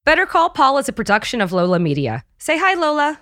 Better Call Paul is a production of Lola Media. Say hi, Lola.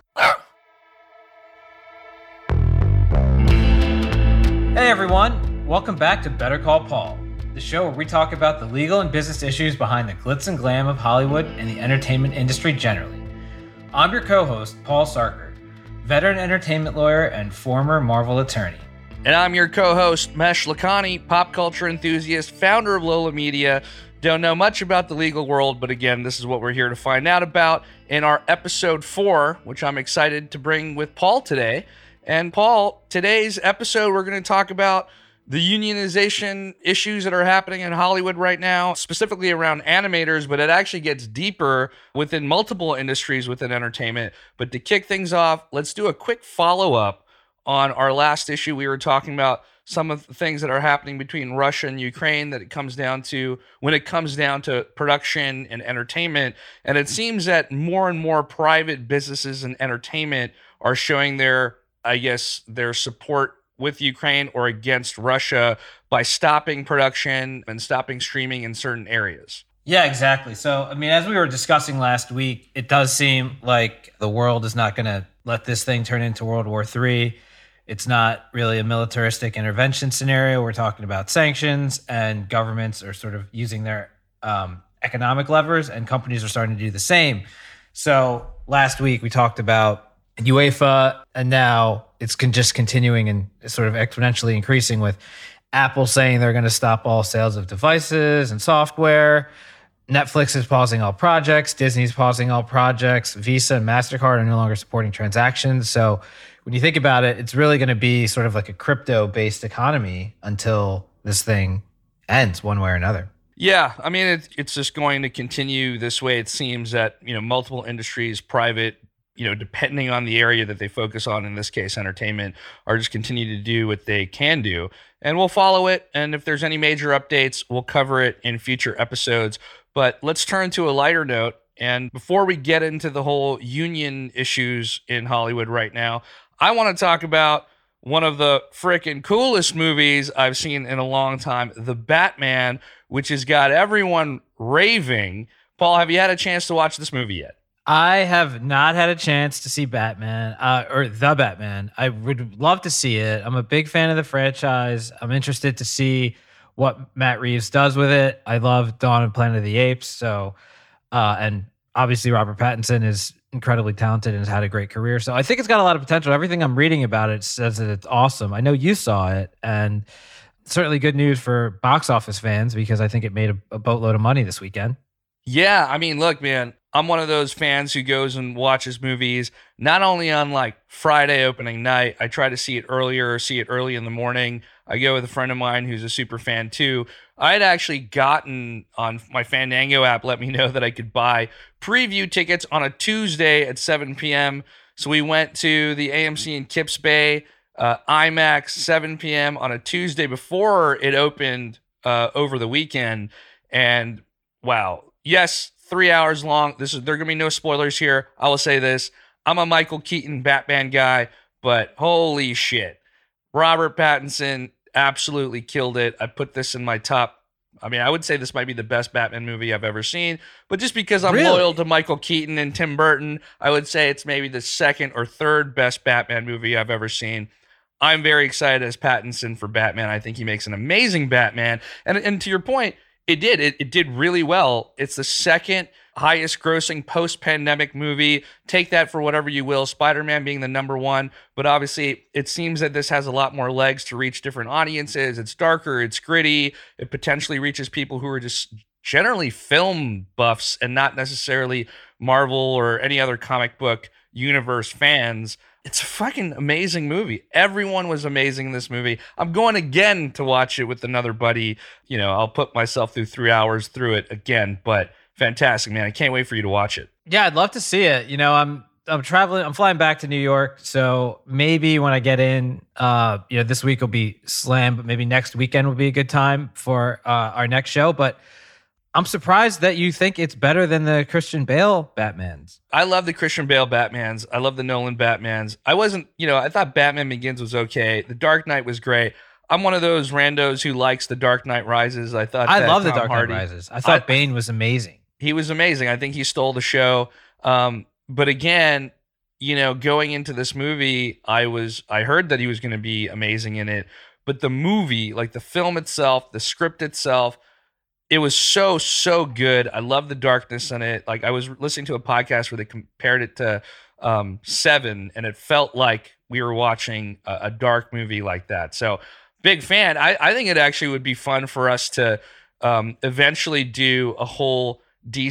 Hey everyone, welcome back to Better Call Paul, the show where we talk about the legal and business issues behind the glitz and glam of Hollywood and the entertainment industry generally. I'm your co-host, Paul Sarker, veteran entertainment lawyer and former Marvel attorney. And I'm your co-host, Mesh Lakhani, pop culture enthusiast, founder of Lola Media. Don't know much about the legal world, but again, this is what we're here to find out about in our episode 4, which I'm excited to bring with Paul today. And Paul, today's episode, we're going to talk about the unionization issues that are happening in Hollywood right now, specifically around animators, but it actually gets deeper within multiple industries within entertainment. But to kick things off, let's do a quick follow-up on our last issue. We were talking about some of the things that are happening between Russia and Ukraine that it comes down to when it comes down to production and entertainment. And it seems that more and more private businesses and entertainment are showing their support with Ukraine or against Russia by stopping production and stopping streaming in certain areas. Yeah, exactly. So, as we were discussing last week, it does seem like the world is not going to let this thing turn into World War III. It's not really a militaristic intervention scenario. We're talking about sanctions, and governments are sort of using their economic levers, and companies are starting to do the same. So last week we talked about UEFA, and now it's just continuing and sort of exponentially increasing with Apple saying they're going to stop all sales of devices and software. Netflix is pausing all projects. Disney's pausing all projects. Visa and MasterCard are no longer supporting transactions. So when you think about it, it's really going to be sort of like a crypto-based economy until this thing ends one way or another. Yeah, it's just going to continue this way. It seems that, multiple industries, private, depending on the area that they focus on, in this case, entertainment, are just continue to do what they can do. And we'll follow it. And if there's any major updates, we'll cover it in future episodes. But let's turn to a lighter note. And before we get into the whole union issues in Hollywood right now, I want to talk about one of the freaking coolest movies I've seen in a long time, The Batman, which has got everyone raving. Paul, have you had a chance to watch this movie yet? I have not had a chance to see Batman, or The Batman. I would love to see it. I'm a big fan of the franchise. I'm interested to see what Matt Reeves does with it. I love Dawn of Planet of the Apes. So, and obviously Robert Pattinson is incredibly talented and has had a great career. So I think it's got a lot of potential. Everything I'm reading about it says that it's awesome. I know you saw it, and certainly good news for box office fans because I think it made a boatload of money this weekend. Yeah, look, man, I'm one of those fans who goes and watches movies not only on like Friday opening night. I try to see it earlier, see it early in the morning. I go with a friend of mine who's a super fan too. I had actually gotten on my Fandango app, let me know that I could buy preview tickets on a Tuesday at 7 p.m. So we went to the AMC in Kips Bay, IMAX, 7 p.m. on a Tuesday before it opened over the weekend. And wow, yes, 3 hours long. There are going to be no spoilers here. I will say this. I'm a Michael Keaton Batman guy, but holy shit. Robert Pattinson absolutely killed it. I put this in my top. I would say this might be the best Batman movie I've ever seen, but just because I'm loyal to Michael Keaton and Tim Burton, I would say it's maybe the second or third best Batman movie I've ever seen. I'm very excited as Pattinson for Batman. I think he makes an amazing Batman. And to your point, it did really well. It's the second highest grossing post-pandemic movie. Take that for whatever you will. Spider-Man being the number one, but obviously it seems that this has a lot more legs to reach different audiences. It's darker, it's gritty. It potentially reaches people who are just generally film buffs and not necessarily Marvel or any other comic book universe fans. It's a fucking amazing movie. Everyone was amazing in this movie. I'm going again to watch it with another buddy. I'll put myself through 3 hours through it again, but fantastic, man. I can't wait for you to watch it. Yeah, I'd love to see it. I'm traveling. I'm flying back to New York. So maybe when I get in, this week will be slammed, but maybe next weekend will be a good time for our next show. But I'm surprised that you think it's better than the Christian Bale Batmans. I love the Christian Bale Batmans. I love the Nolan Batmans. I thought Batman Begins was okay. The Dark Knight was great. I'm one of those randos who likes The Dark Knight Rises. I love The Dark Knight Rises. I thought Bane was amazing. He was amazing. I think he stole the show. But again, going into this movie, I heard that he was going to be amazing in it, but the movie, like the film itself, the script itself, it was so good. I love the darkness in it. Like I was listening to a podcast where they compared it to Seven, and it felt like we were watching a dark movie like that. So big fan. I think it actually would be fun for us to eventually do a whole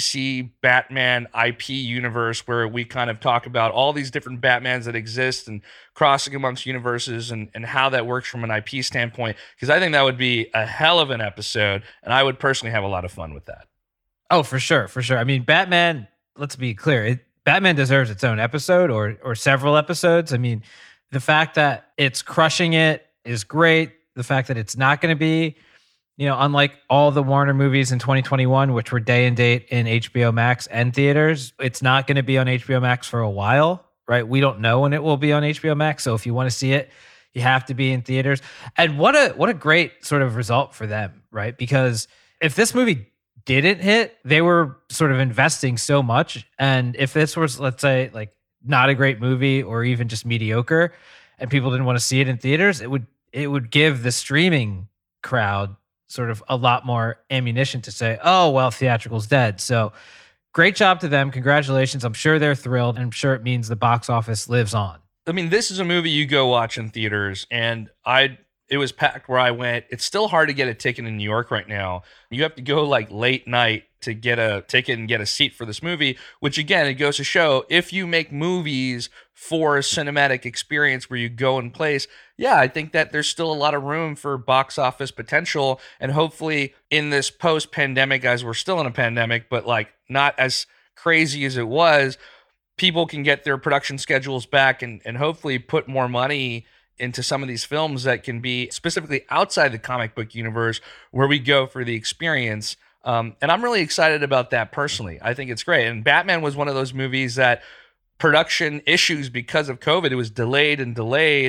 DC Batman IP universe where we kind of talk about all these different Batmans that exist and crossing amongst universes and how that works from an IP standpoint, because I think that would be a hell of an episode, and I would personally have a lot of fun with that. Oh, for sure. I mean, Batman, let's be clear, Batman deserves its own episode or several episodes. I mean, the fact that it's crushing it is great. The fact that it's not going to be, unlike all the Warner movies in 2021, which were day and date in HBO Max and theaters, it's not going to be on HBO Max for a while, right? We don't know when it will be on HBO Max. So if you want to see it, you have to be in theaters. And what a great sort of result for them, right? Because if this movie didn't hit, they were sort of investing so much. And if this was, let's say, like not a great movie or even just mediocre, and people didn't want to see it in theaters, it would give the streaming crowd sort of a lot more ammunition to say, oh, well, theatrical's dead. So great job to them. Congratulations. I'm sure they're thrilled. And I'm sure it means the box office lives on. I mean, this is a movie you go watch in theaters, and it was packed where I went. It's still hard to get a ticket in New York right now. You have to go like late night to get a ticket and get a seat for this movie, which again, it goes to show if you make movies for a cinematic experience where you go in place, yeah, I think that there's still a lot of room for box office potential. And hopefully in this post-pandemic, guys, we're still in a pandemic, but like not as crazy as it was, people can get their production schedules back and hopefully put more money into some of these films that can be specifically outside the comic book universe where we go for the experience. And I'm really excited about that personally. I think it's great. And Batman was one of those movies that production issues because of COVID, it was delayed, and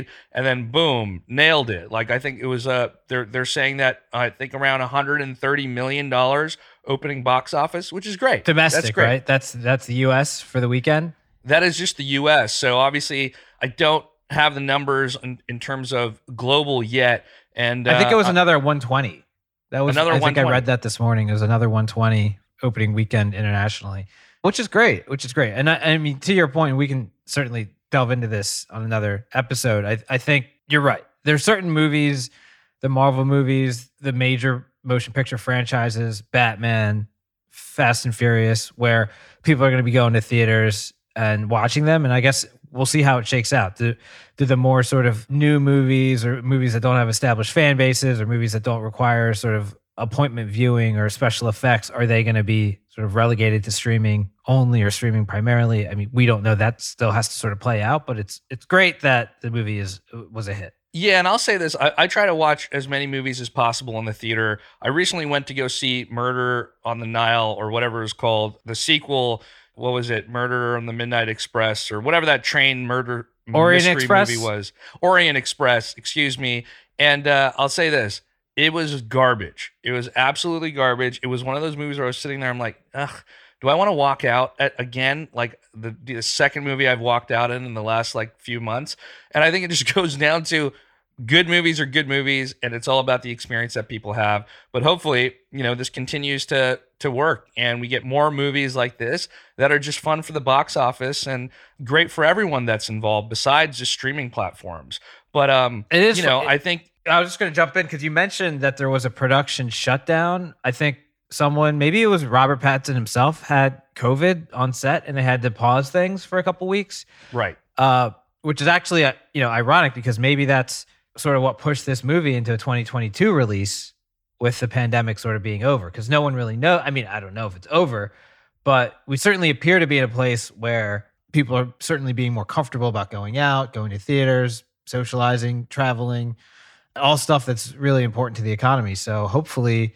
then boom, nailed it. Like I think it was they're saying that I think around $130 million opening box office, which is great. Domestic, that's great. Right? That's the US for the weekend. That is just the US. So obviously I don't have the numbers in terms of global yet. And I think it was another 120. That was another. I think I read that this morning. It was another 120 opening weekend internationally, which is great. And I mean, to your point, we can certainly delve into this on another episode. I think you're right. There's certain movies, the Marvel movies, the major motion picture franchises, Batman, Fast and Furious, where people are going to be going to theaters and watching them. And I guess we'll see how it shakes out. Do the more sort of new movies or movies that don't have established fan bases or movies that don't require sort of appointment viewing or special effects, are they going to be sort of relegated to streaming only or streaming primarily? I mean, we don't know. That still has to sort of play out, but it's great that the movie was a hit. Yeah, and I'll say this. I try to watch as many movies as possible in the theater. I recently went to go see Murder on the Nile, or whatever it's called, the sequel. What was it? Murder on the Midnight Express, or whatever that train murder Orient mystery Express? movie was. Orient Express, excuse me. And I'll say this. It was garbage. It was absolutely garbage. It was one of those movies where I was sitting there, I'm like, ugh, do I want to walk out again? Like the second movie I've walked out in the last like few months. And I think it just goes down to good movies are good movies, and it's all about the experience that people have. But hopefully, this continues to work, and we get more movies like this that are just fun for the box office and great for everyone that's involved besides just streaming platforms. But it is, I think I was just going to jump in because you mentioned that there was a production shutdown. I think someone, maybe it was Robert Pattinson himself, had COVID on set and they had to pause things for a couple weeks. Right. Which is actually, ironic because maybe that's sort of what pushed this movie into a 2022 release with the pandemic sort of being over, because no one really knows. I mean, I don't know if it's over, but we certainly appear to be in a place where people are certainly being more comfortable about going out, going to theaters, socializing, traveling, all stuff that's really important to the economy. So hopefully,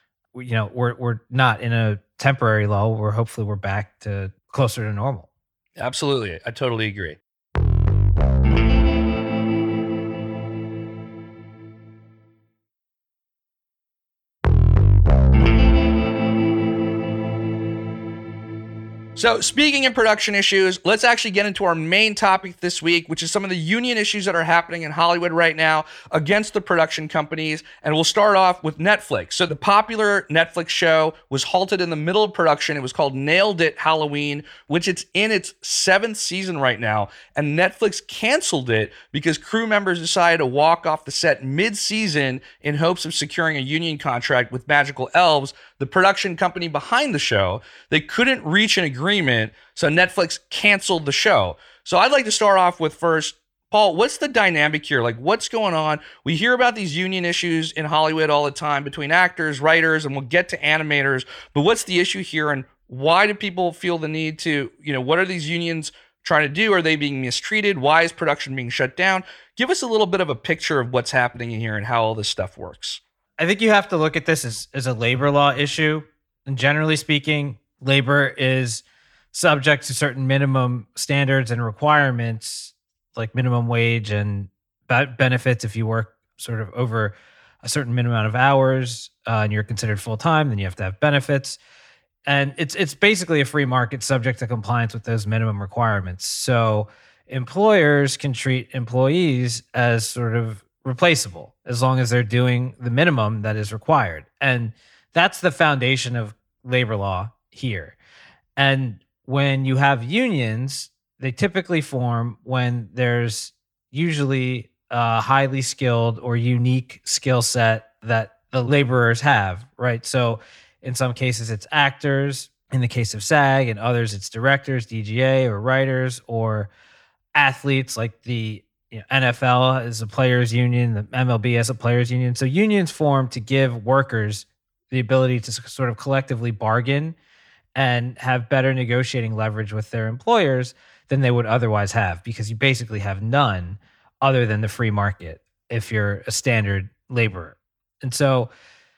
we're not in a temporary lull. We're back to closer to normal. Absolutely. I totally agree. So speaking of production issues, let's actually get into our main topic this week, which is some of the union issues that are happening in Hollywood right now against the production companies. And we'll start off with Netflix. So the popular Netflix show was halted in the middle of production. It was called Nailed It Halloween, which it's in its 7th season right now. And Netflix canceled it because crew members decided to walk off the set mid-season in hopes of securing a union contract with Magical Elves, the production company behind the show. They couldn't reach an agreement, so Netflix canceled the show. So I'd like to start off with first, Paul, what's the dynamic here? Like, what's going on? We hear about these union issues in Hollywood all the time between actors, writers, and we'll get to animators, but what's the issue here, and why do people feel the need to, what are these unions trying to do? Are they being mistreated? Why is production being shut down? Give us a little bit of a picture of what's happening here and how all this stuff works. I think you have to look at this as a labor law issue. And generally speaking, labor is subject to certain minimum standards and requirements, like minimum wage and benefits. If you work sort of over a certain minimum amount of hours and you're considered full-time, then you have to have benefits. And it's basically a free market subject to compliance with those minimum requirements. So employers can treat employees as sort of replaceable as long as they're doing the minimum that is required. And that's the foundation of labor law here. And when you have unions, they typically form when there's usually a highly skilled or unique skill set that the laborers have, right? So in some cases, it's actors. In the case of SAG, and others, it's directors, DGA, or writers, or athletes like the NFL is a players union, the MLB has a players union. So unions form to give workers the ability to sort of collectively bargain and have better negotiating leverage with their employers than they would otherwise have, because you basically have none other than the free market if you're a standard laborer. And so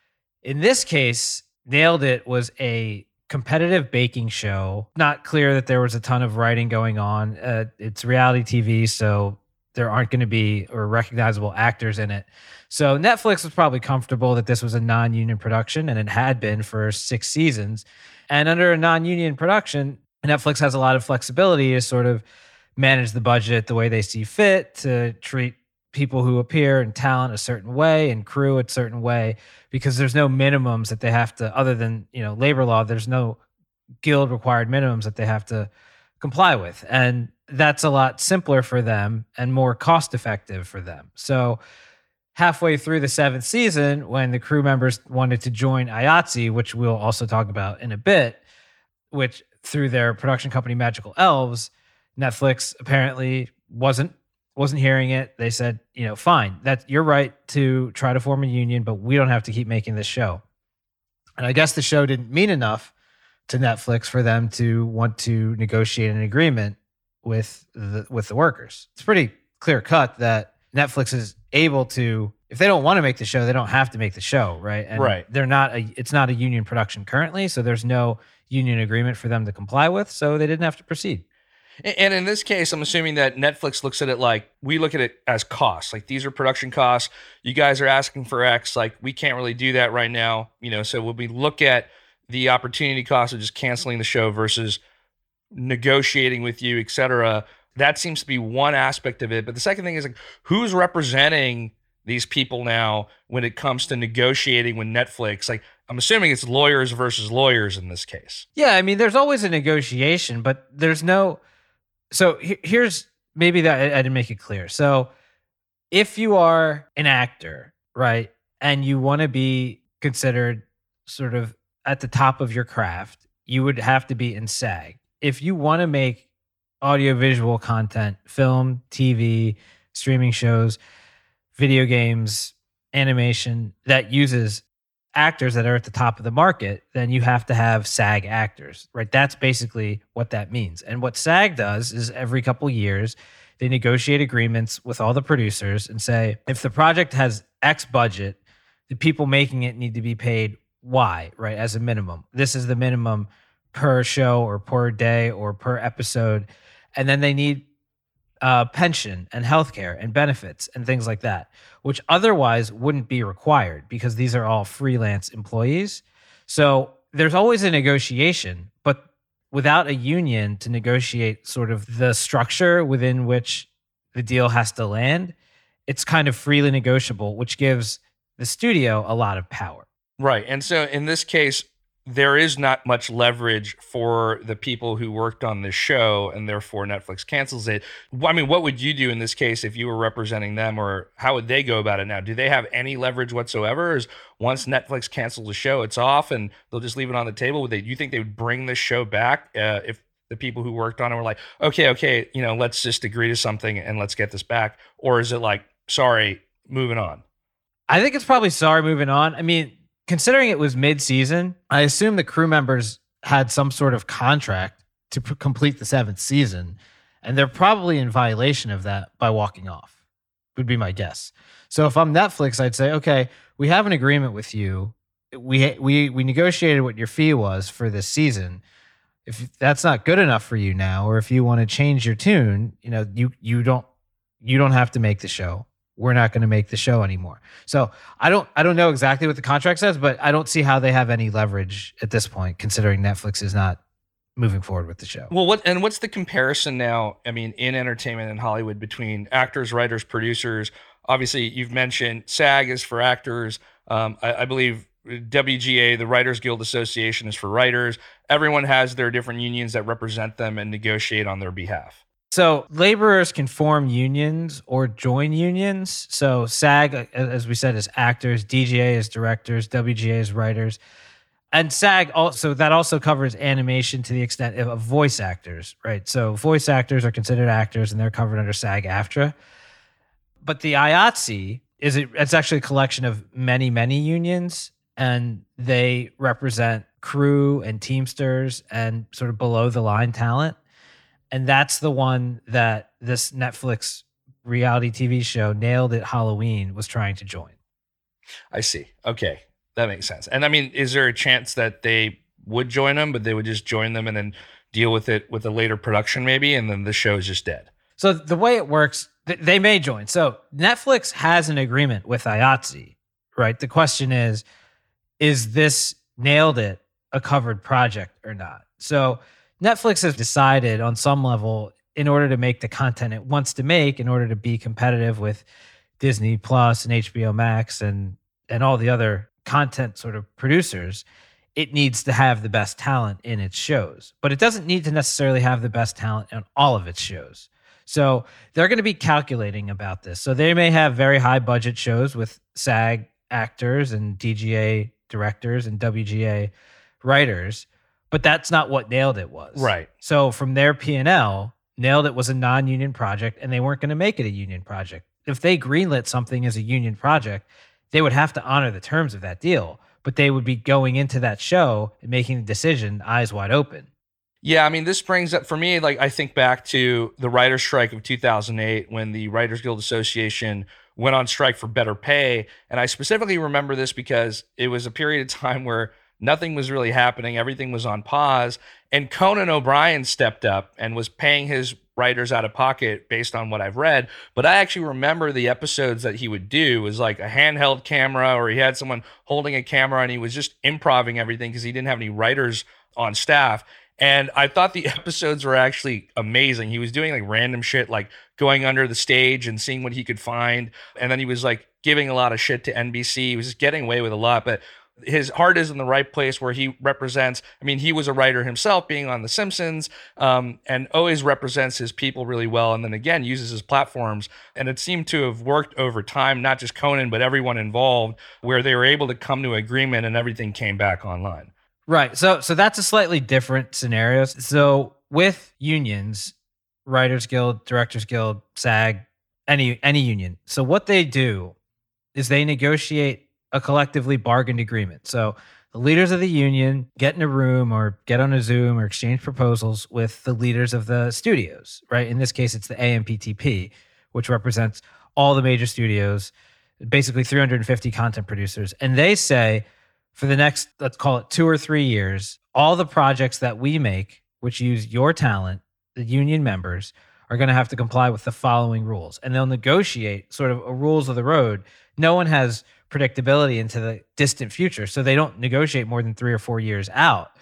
in this case, Nailed It was a competitive baking show. Not clear that there was a ton of writing going on. It's reality TV, so there aren't going to be or recognizable actors in it. So Netflix was probably comfortable that this was a non-union production, and it had been for 6 seasons. And under a non-union production, Netflix has a lot of flexibility to sort of manage the budget the way they see fit, to treat people who appear and talent a certain way and crew a certain way, because there's no minimums that they have to, other than, labor law, there's no guild required minimums that they have to comply with. And that's a lot simpler for them and more cost effective for them. So halfway through the 7th season, when the crew members wanted to join IATSE, which we'll also talk about in a bit, which through their production company Magical Elves, Netflix apparently wasn't hearing it. They said, fine, you're right to try to form a union, but we don't have to keep making this show. And I guess the show didn't mean enough to Netflix for them to want to negotiate an agreement with the workers. It's pretty clear cut that Netflix is able to, if they don't want to make the show, they don't have to make the show, right? And right. It's not a union production currently, so there's no union agreement for them to comply with, so they didn't have to proceed. And in this case, I'm assuming that Netflix looks at it like we look at it as costs. Like, these are production costs. You guys are asking for X. Like, we can't really do that right now. So when we look at the opportunity cost of just canceling the show versus negotiating with you, et cetera, that seems to be one aspect of it. But the second thing is, like, who's representing these people now when it comes to negotiating with Netflix? Like, I'm assuming it's lawyers versus lawyers in this case. Yeah, I mean, there's always a negotiation, but there's no... So here's maybe that I didn't make it clear. So if you are an actor, right, and you want to be considered sort of at the top of your craft, you would have to be in SAG. If you want to make audiovisual content, film, TV, streaming shows, video games, animation that uses actors that are at the top of the market, then you have to have SAG actors, right? That's basically what that means. And what SAG does is every couple years, they negotiate agreements with all the producers and say, if the project has X budget, the people making it need to be paid Y, right? As a minimum. This is the minimum per show or per day or per episode. And then they need pension and healthcare and benefits and things like that, which otherwise wouldn't be required because these are all freelance employees. So there's always a negotiation, but without a union to negotiate sort of the structure within which the deal has to land, it's kind of freely negotiable, which gives the studio a lot of power. Right. And so in this case, there is not much leverage for the people who worked on this show, and therefore Netflix cancels it. I mean, what would you do in this case if you were representing them, or how would they go about it now? Do they have any leverage whatsoever? Or is once Netflix cancels the show, it's off and they'll just leave it on the table? Do you think they would bring this show back if the people who worked on it were like, okay, let's just agree to something and let's get this back? Or is it like, sorry, moving on? I think it's probably sorry, moving on. I mean, considering it was mid-season, I assume the crew members had some sort of contract to complete the 7th season, and they're probably in violation of that by walking off, would be my guess. So if I'm Netflix, I'd say, okay, we have an agreement with you. We negotiated what your fee was for this season. If that's not good enough for you now, or if you want to change your tune, you don't have to make the show. We're not going to make the show anymore. So I don't know exactly what the contract says, but I don't see how they have any leverage at this point, considering Netflix is not moving forward with the show. Well, what's the comparison now? I mean, in entertainment and Hollywood between actors, writers, producers. Obviously, you've mentioned SAG is for actors. I believe WGA, the Writers Guild Association, is for writers. Everyone has their different unions that represent them and negotiate on their behalf. So laborers can form unions or join unions. So SAG, as we said, is actors, DGA is directors, WGA is writers. And SAG also covers animation to the extent of voice actors, right? So voice actors are considered actors and they're covered under SAG-AFTRA. But the IATSE it's actually a collection of many, many unions, and they represent crew and Teamsters and sort of below the line talent. And that's the one that this Netflix reality TV show, Nailed It Halloween, was trying to join. I see. Okay. That makes sense. And I mean, is there a chance that they would join them, but they would just join them and then deal with it with a later production maybe, and then the show is just dead? So the way it works, they may join. So Netflix has an agreement with IATSE, right? The question is this Nailed It a covered project or not? So Netflix has decided on some level, in order to make the content it wants to make, in order to be competitive with Disney Plus and HBO Max and all the other content sort of producers, it needs to have the best talent in its shows. But it doesn't need to necessarily have the best talent in all of its shows. So they're going to be calculating about this. So they may have very high budget shows with SAG actors and DGA directors and WGA writers, but that's not what Nailed It was. Right. So from their P&L, Nailed It was a non-union project, and they weren't going to make it a union project. If they greenlit something as a union project, they would have to honor the terms of that deal, but they would be going into that show and making the decision eyes wide open. Yeah, I mean, this brings up, for me, like, I think back to the writer's strike of 2008 when the Writers Guild Association went on strike for better pay. And I specifically remember this because it was a period of time where nothing was really happening. Everything was on pause. And Conan O'Brien stepped up and was paying his writers out of pocket based on what I've read. But I actually remember the episodes that he would do was like a handheld camera, or he had someone holding a camera and he was just improvising everything because he didn't have any writers on staff. And I thought the episodes were actually amazing. He was doing like random shit, like going under the stage and seeing what he could find. And then he was like giving a lot of shit to NBC. He was just getting away with a lot. But his heart is in the right place where he represents. I mean, he was a writer himself, being on The Simpsons, and always represents his people really well. And then again, uses his platforms. And it seemed to have worked over time, not just Conan, but everyone involved, where they were able to come to agreement and everything came back online. Right. So that's a slightly different scenario. So with unions, Writers Guild, Directors Guild, SAG, any union. So what they do is they negotiate a collectively bargained agreement. So the leaders of the union get in a room or get on a Zoom or exchange proposals with the leaders of the studios, right? In this case, it's the AMPTP, which represents all the major studios, basically 350 content producers. And they say, for the next, let's call it 2 or 3 years, all the projects that we make, which use your talent, the union members, are going to have to comply with the following rules. And they'll negotiate sort of a rules of the road. No one has predictability into the distant future, so they don't negotiate more than 3 or 4 years out.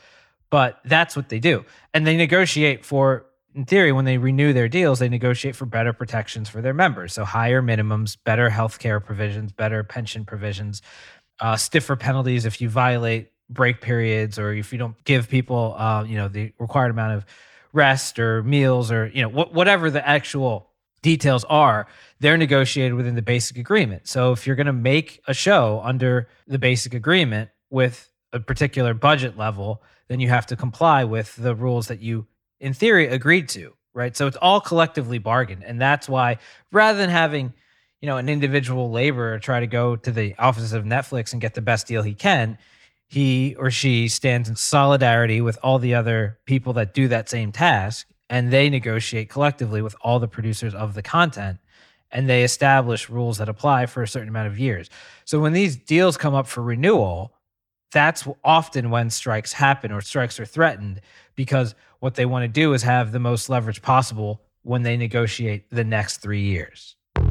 But that's what they do. And they negotiate for, in theory, when they renew their deals, they negotiate for better protections for their members. So higher minimums, better healthcare provisions, better pension provisions, stiffer penalties if you violate break periods or if you don't give people, the required amount of rest or meals or, whatever the actual details are, they're negotiated within the basic agreement. So if you're going to make a show under the basic agreement with a particular budget level, then you have to comply with the rules that you, in theory, agreed to, right? So it's all collectively bargained. And that's why rather than having, an individual laborer try to go to the offices of Netflix and get the best deal he can, he or she stands in solidarity with all the other people that do that same task, and they negotiate collectively with all the producers of the content, and they establish rules that apply for a certain amount of years. So when these deals come up for renewal, that's often when strikes happen or strikes are threatened, because what they want to do is have the most leverage possible when they negotiate the next 3 years.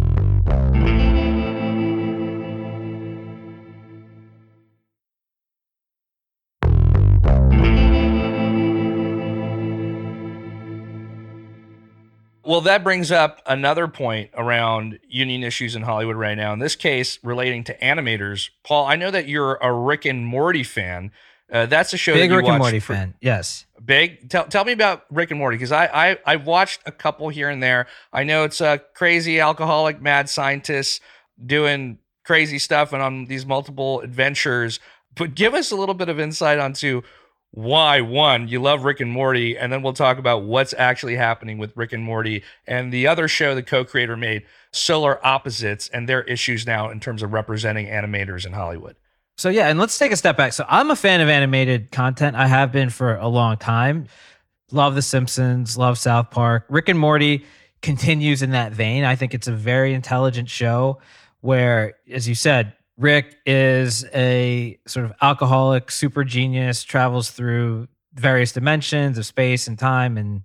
Well, that brings up another point around union issues in Hollywood right now. In this case, relating to animators. Paul, I know that you're a Rick and Morty fan. That's a show Big that you Rick watched. and Morty fan, yes. Big. Tell me about Rick and Morty, because I've watched a couple here and there. I know it's a crazy alcoholic mad scientist doing crazy stuff and on these multiple adventures. But give us a little bit of insight onto why, one, you love Rick and Morty, and then we'll talk about what's actually happening with Rick and Morty and the other show the co-creator made, Solar Opposites, and their issues now in terms of representing animators in Hollywood. So yeah, and let's take a step back. So I'm a fan of animated content. I have been for a long time. Love The Simpsons, love South Park. Rick and Morty continues in that vein. I think it's a very intelligent show where, as you said, Rick is a sort of alcoholic super genius, travels through various dimensions of space and time and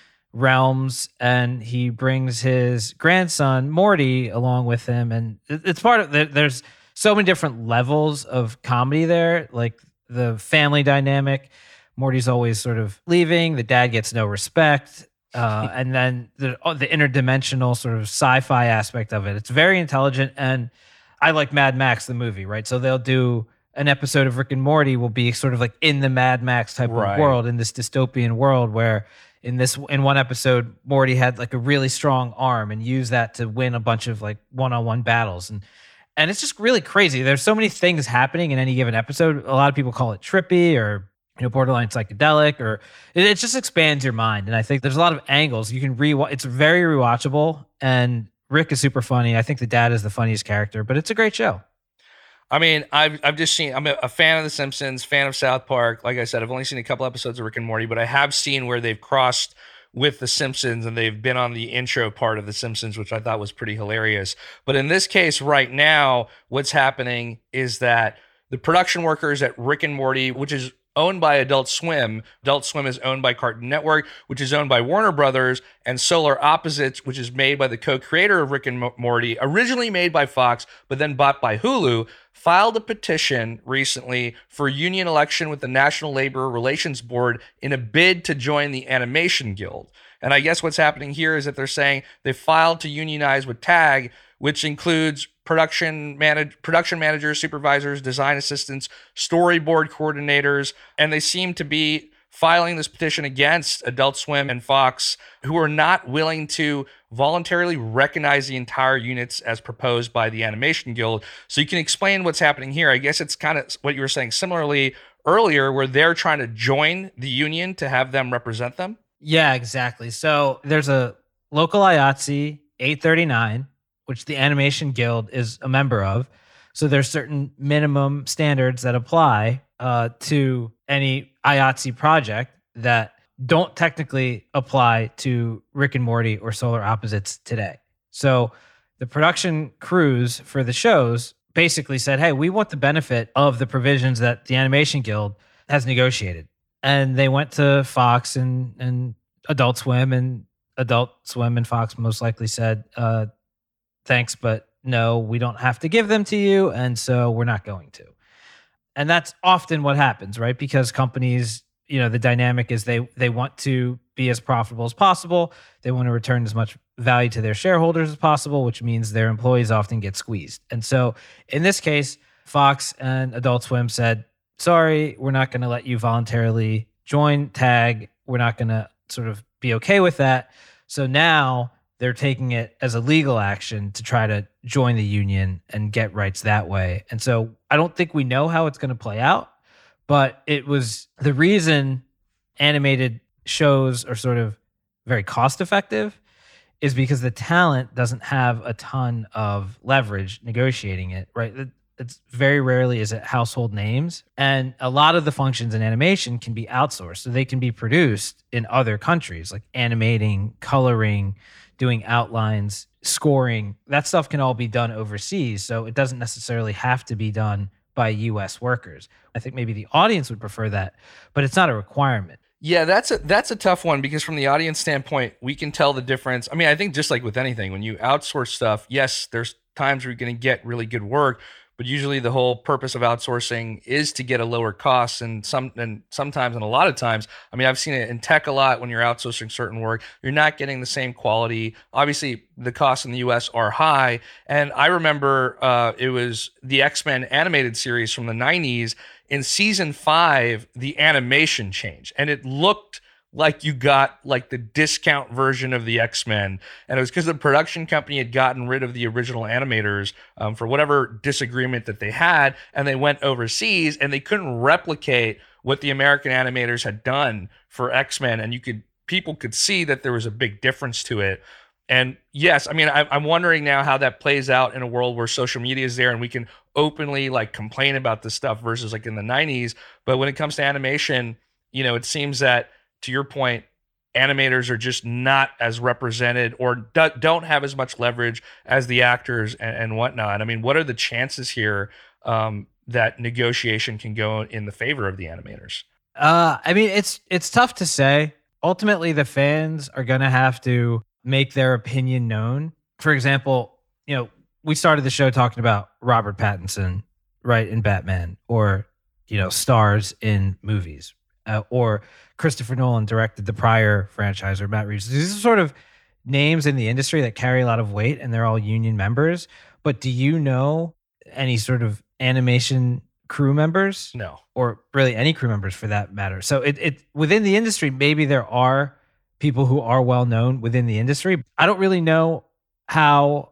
realms, and he brings his grandson Morty along with him. And it's part of there's so many different levels of comedy there, like the family dynamic. Morty's always sort of leaving. The dad gets no respect. And then the interdimensional sort of sci-fi aspect of it. It's very intelligent. And I like Mad Max, the movie, right? So they'll do an episode of Rick and Morty will be sort of like in the Mad Max type of world, in this dystopian world where in one episode, Morty had like a really strong arm and used that to win a bunch of like one-on-one battles. And it's just really crazy. There's so many things happening in any given episode. A lot of people call it trippy or borderline psychedelic, or it just expands your mind. And I think there's a lot of angles you can rewatch. It's very rewatchable, and Rick is super funny. I think the dad is the funniest character, but it's a great show. I mean, I've just seen, I'm a fan of The Simpsons, fan of South Park. Like I said, I've only seen a couple episodes of Rick and Morty, but I have seen where they've crossed with The Simpsons and they've been on the intro part of The Simpsons, which I thought was pretty hilarious. But in this case right now, what's happening is that the production workers at Rick and Morty, which is owned by Adult Swim. Adult Swim is owned by Cartoon Network, which is owned by Warner Brothers, and Solar Opposites, which is made by the co-creator of Rick and Morty, originally made by Fox, but then bought by Hulu, filed a petition recently for union election with the National Labor Relations Board in a bid to join the Animation Guild. And I guess what's happening here is that they're saying they filed to unionize with TAG, which includes production managers, supervisors, design assistants, storyboard coordinators, and they seem to be filing this petition against Adult Swim and Fox, who are not willing to voluntarily recognize the entire units as proposed by the Animation Guild. So you can explain what's happening here. I guess it's kind of what you were saying similarly earlier, where they're trying to join the union to have them represent them. Yeah, exactly. So there's a local IATSE 839, which the Animation Guild is a member of. So there's certain minimum standards that apply to any IATSE project that don't technically apply to Rick and Morty or Solar Opposites today. So the production crews for the shows basically said, hey, we want the benefit of the provisions that the Animation Guild has negotiated. And they went to Fox and Adult Swim, and Adult Swim and Fox most likely said, thanks, but no, we don't have to give them to you, and so we're not going to. And that's often what happens, right? Because companies, the dynamic is they want to be as profitable as possible. They want to return as much value to their shareholders as possible, which means their employees often get squeezed. And so in this case, Fox and Adult Swim said, sorry, we're not going to let you voluntarily join TAG. We're not going to sort of be okay with that. So now they're taking it as a legal action to try to join the union and get rights that way. And so I don't think we know how it's going to play out, but it was the reason animated shows are sort of very cost effective is because the talent doesn't have a ton of leverage negotiating it, right? It's very rarely is it household names. And a lot of the functions in animation can be outsourced. So they can be produced in other countries, like animating, coloring, doing outlines, scoring. That stuff can all be done overseas. So it doesn't necessarily have to be done by US workers. I think maybe the audience would prefer that, but it's not a requirement. Yeah, that's a tough one because from the audience standpoint, we can tell the difference. I mean, I think just like with anything, when you outsource stuff, yes, there's times where you're going to get really good work, but usually the whole purpose of outsourcing is to get a lower cost. And sometimes and a lot of times, I mean, I've seen it in tech a lot when you're outsourcing certain work, you're not getting the same quality. Obviously, the costs in the US are high. And I remember it was the X-Men animated series from the 90s. In season 5, the animation changed and it looked like you got like the discount version of the X-Men. And it was because the production company had gotten rid of the original animators for whatever disagreement that they had. And they went overseas and they couldn't replicate what the American animators had done for X-Men. And people could see that there was a big difference to it. And yes, I mean, I'm wondering now how that plays out in a world where social media is there and we can openly like complain about this stuff versus like in the 90s. But when it comes to animation, it seems that, to your point, animators are just not as represented or don't have as much leverage as the actors and whatnot. I mean, what are the chances here that negotiation can go in the favor of the animators? I mean, it's tough to say. Ultimately, the fans are going to have to make their opinion known. For example, we started the show talking about Robert Pattinson, right, in Batman, or, stars in movies, or Christopher Nolan directed the prior franchise, or Matt Reeves. These are sort of names in the industry that carry a lot of weight and they're all union members. But do you know any sort of animation crew members? No. Or really any crew members for that matter. So it within the industry, maybe there are people who are well known within the industry. I don't really know how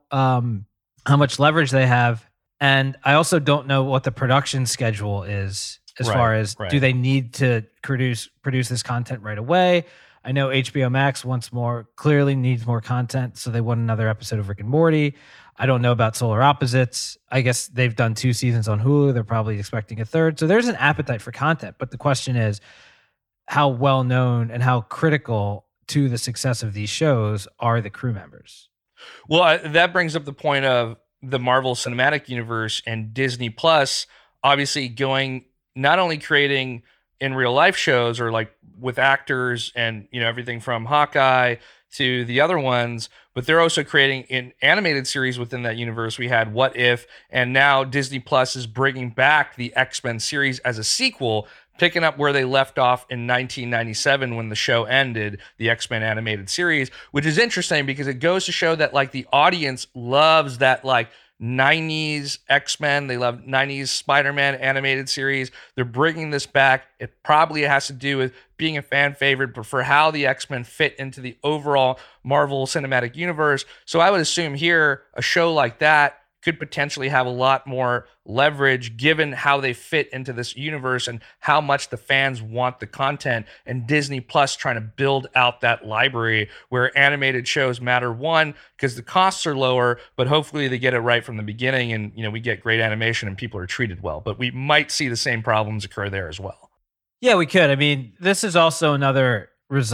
much leverage they have. And I also don't know what the production schedule is as far as do they need to produce this content right away? I know HBO Max clearly needs more content. So they want another episode of Rick and Morty. I don't know about Solar Opposites. I guess they've done 2 seasons on Hulu. They're probably expecting a 3rd. So there's an appetite for content. But the question is how well known and how critical to the success of these shows are the crew members? Well, that brings up the point of the Marvel Cinematic Universe and Disney Plus obviously going, not only creating in real life shows or like with actors and, everything from Hawkeye to the other ones, but they're also creating an animated series within that universe. We had What If, and now Disney Plus is bringing back the X-Men series as a sequel, picking up where they left off in 1997 when the show ended, the X-Men animated series, which is interesting because it goes to show that like the audience loves that like 90s X-Men. They love 90s Spider-Man animated series. They're bringing this back. It probably has to do with being a fan favorite, but for how the X-Men fit into the overall Marvel Cinematic Universe. So I would assume here a show like that could potentially have a lot more leverage given how they fit into this universe and how much the fans want the content, and Disney Plus trying to build out that library where animated shows matter, one, because the costs are lower, but hopefully they get it right from the beginning and, we get great animation and people are treated well. But we might see the same problems occur there as well. Yeah, we could. I mean, this is also another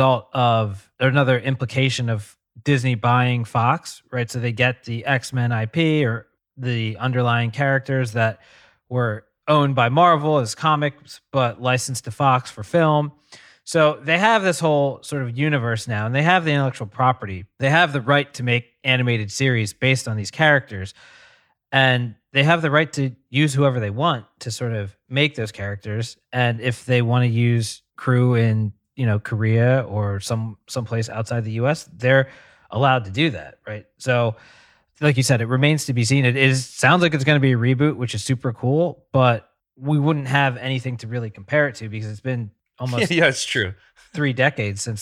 implication of Disney buying Fox, right? So they get the X-Men IP or the underlying characters that were owned by Marvel as comics, but licensed to Fox for film. So they have this whole sort of universe now, and they have the intellectual property. They have the right to make animated series based on these characters, and they have the right to use whoever they want to sort of make those characters. And if they want to use crew in, Korea or someplace outside the US, they're allowed to do that, right? So like you said, it remains to be seen. Sounds like it's going to be a reboot, which is super cool, but we wouldn't have anything to really compare it to because it's been almost Yeah, it's true. 3 decades since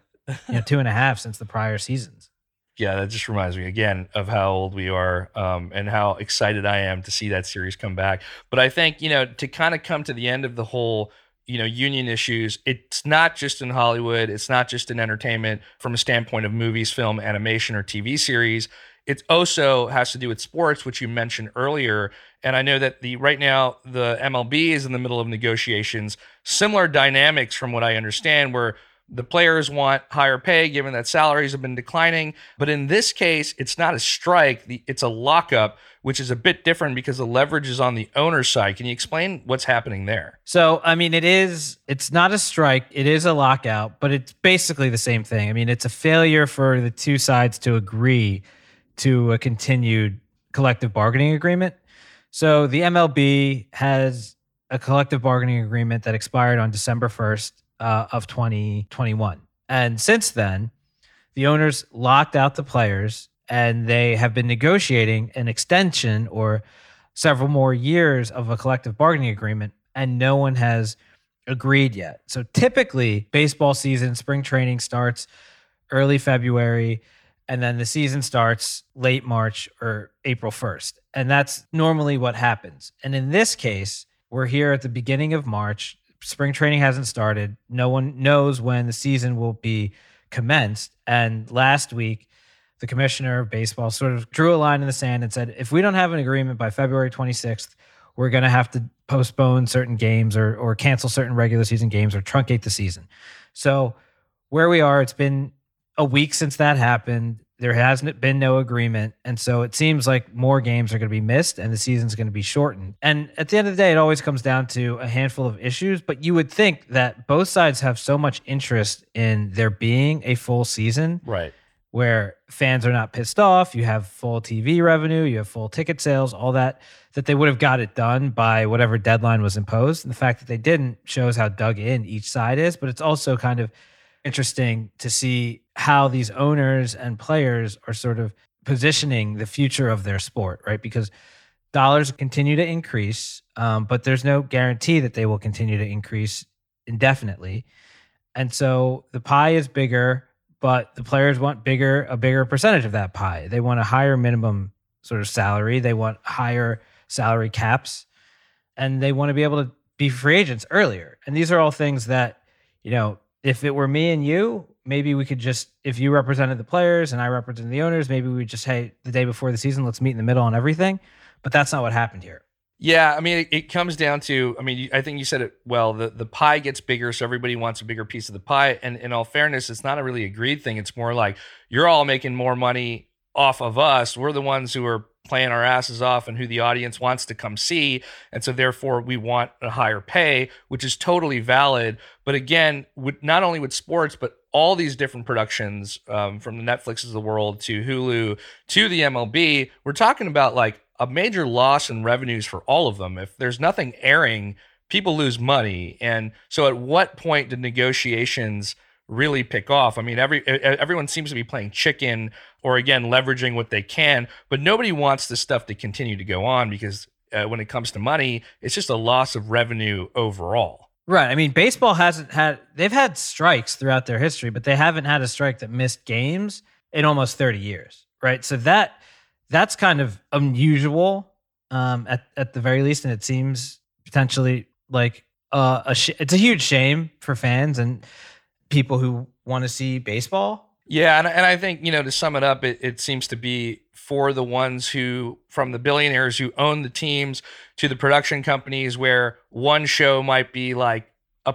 2.5 since the prior seasons. Yeah, that just reminds me again of how old we are, and how excited I am to see that series come back. But I think, to kind of come to the end of the whole, union issues, it's not just in Hollywood, it's not just in entertainment from a standpoint of movies, film, animation, or TV series. It also has to do with sports, which you mentioned earlier. And I know that right now the MLB is in the middle of negotiations, similar dynamics from what I understand, where the players want higher pay given that salaries have been declining. But in this case, it's not a strike, it's a lockup, which is a bit different because the leverage is on the owner's side. Can you explain what's happening there? So, I mean, it's not a strike, it is a lockout, but it's basically the same thing. I mean, it's a failure for the two sides to agree to a continued collective bargaining agreement. So the MLB has a collective bargaining agreement that expired on December 1st of 2021. And since then, the owners locked out the players and they have been negotiating an extension or several more years of a collective bargaining agreement, and no one has agreed yet. So typically, baseball season, spring training starts early February, and then the season starts late March or April 1st. And that's normally what happens. And in this case, we're here at the beginning of March. Spring training hasn't started. No one knows when the season will be commenced. And last week, the commissioner of baseball sort of drew a line in the sand and said, if we don't have an agreement by February 26th, we're going to have to postpone certain games or cancel certain regular season games or truncate the season. So where we are, it's been a week since that happened. There hasn't been no agreement. And so it seems like more games are going to be missed and the season's going to be shortened. And at the end of the day, it always comes down to a handful of issues. But you would think that both sides have so much interest in there being a full season. Right. Where fans are not pissed off, you have full TV revenue, you have full ticket sales, all that they would have got it done by whatever deadline was imposed. And the fact that they didn't shows how dug in each side is. But it's also kind of interesting to see how these owners and players are sort of positioning the future of their sport, right? Because dollars continue to increase, but there's no guarantee that they will continue to increase indefinitely. And so the pie is bigger, but the players want a bigger percentage of that pie. They want a higher minimum sort of salary. They want higher salary caps, and they want to be able to be free agents earlier. And these are all things that, if it were me and you, maybe we could just, if you represented the players and I represented the owners, maybe we would just, hey, the day before the season, let's meet in the middle on everything. But that's not what happened here. Yeah, I mean, it comes down to, I think you said it well, the pie gets bigger, so everybody wants a bigger piece of the pie. And in all fairness, it's not a really agreed thing. It's more like you're all making more money off of us. We're the ones who are playing our asses off and who the audience wants to come see. And so therefore we want a higher pay, which is totally valid. But again, not only with sports, but all these different productions, from the Netflixes of the world to Hulu to the MLB, we're talking about like a major loss in revenues for all of them. If there's nothing airing, people lose money. And so at what point did negotiations really pick off? I mean, everyone seems to be playing chicken or, again, leveraging what they can, but nobody wants this stuff to continue to go on because when it comes to money, it's just a loss of revenue overall. Right. I mean, baseball they've had strikes throughout their history, but they haven't had a strike that missed games in almost 30 years. Right. So that's kind of unusual at the very least. And it seems potentially like it's a huge shame for fans and people who want to see baseball. Yeah, and I think, to sum it up, it seems to be for the ones who, from the billionaires who own the teams to the production companies, where one show might be like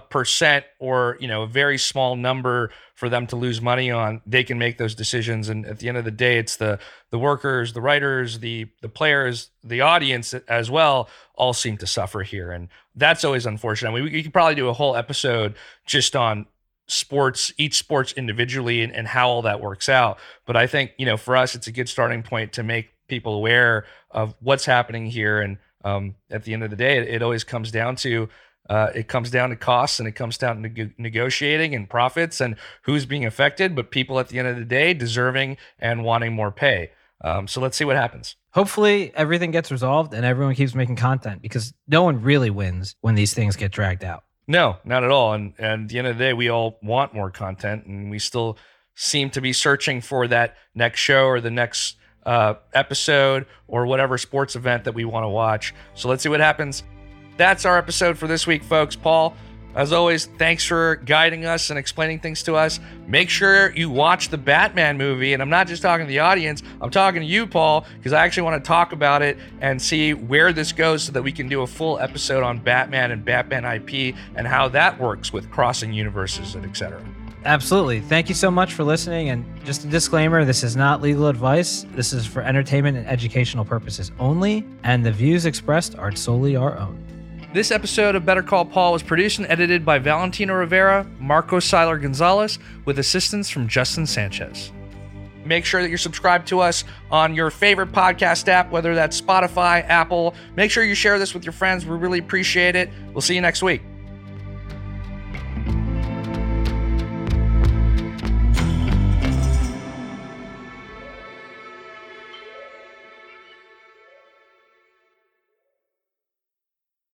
1% or, a very small number for them to lose money on, they can make those decisions. And at the end of the day, it's the workers, the writers, the players, the audience as well, all seem to suffer here. And that's always unfortunate. I mean, we could probably do a whole episode just on sports, each sports individually and how all that works out. But I think, for us, it's a good starting point to make people aware of what's happening here. And at the end of the day, it always comes down to It comes down to costs, and it comes down to negotiating and profits and who's being affected, but people at the end of the day deserving and wanting more pay. So let's see what happens. Hopefully everything gets resolved and everyone keeps making content, because no one really wins when these things get dragged out. No, not at all. And at the end of the day, we all want more content, and we still seem to be searching for that next show or the next episode or whatever sports event that we want to watch. So let's see what happens. That's our episode for this week, folks. Paul, as always, thanks for guiding us and explaining things to us. Make sure you watch the Batman movie. And I'm not just talking to the audience. I'm talking to you, Paul, because I actually want to talk about it and see where this goes so that we can do a full episode on Batman and Batman IP and how that works with crossing universes and etc. Absolutely. Thank you so much for listening. And just a disclaimer, this is not legal advice. This is for entertainment and educational purposes only. And the views expressed are solely our own. This episode of Better Call Paul was produced and edited by Valentino Rivera, Marco Seiler Gonzalez, with assistance from Justin Sanchez. Make sure that you're subscribed to us on your favorite podcast app, whether that's Spotify, Apple. Make sure you share this with your friends. We really appreciate it. We'll see you next week.